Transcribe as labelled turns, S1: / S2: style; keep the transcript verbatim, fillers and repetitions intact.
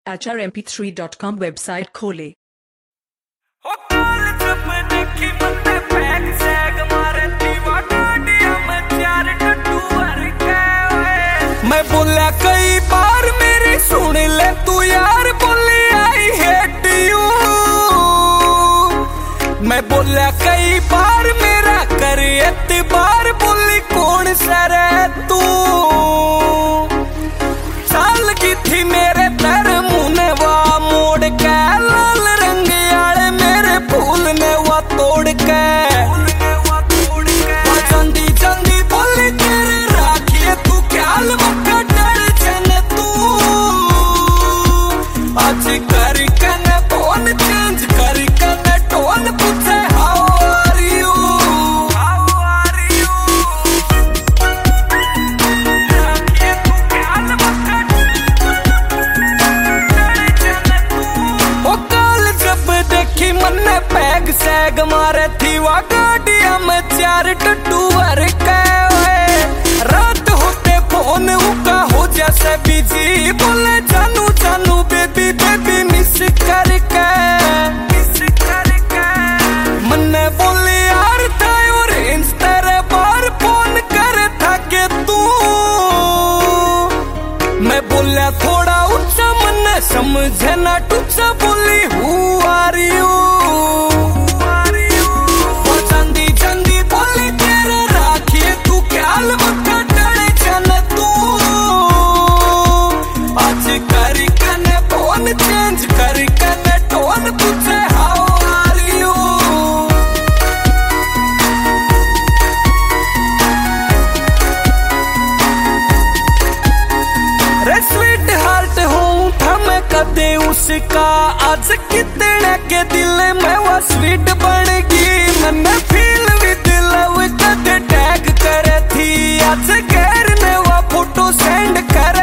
S1: H R M P three dot com website खोले।
S2: मैं बोला कई बार मेरी सुन ले तू यार, बोली आई हेट यू। मैं बोला कई बार मेरा कर एतबार, बोली कौन सा रे तू। साल की थी मेरे तर मुने वा मोड़ के, लाल रंग आले मेरे फूल ने वा तोड़ के। चंदी चंदी बोली तेरे राखिए तू ख्याल मक्का डर चन तू। आज कर कने फोन चेंज कर कने टोन पूछे how are you, how are you. राखिए तू ख्याल मक्का डर चन तू। ओ काल जब देखी मन्ने पैग सैग मारे थी वा गाड़िया में चार टट्टू भर के। रात होते फोन उका हो जैसे बिजी, बोले जानू जानू बेबी बेबी मिस करके, मिस करके। मन्ने बोले यार था रेंज तेरे बार फोन करे था के तू। मैं बोला थोड़ा ऊंचा मन्ने समझे ना टूचा, बोली हु आर यू। चेंज कर कने टोन पूछे हाउ आर यू। रे स्वीट हार्ट हूँ था मैं कदे उसका, आज कितने के दिल में वो स्वीट बनेगी। मैंने फील विद लव कदे टैग करे थी, आज गैर ने वो फोटो सेंड करे।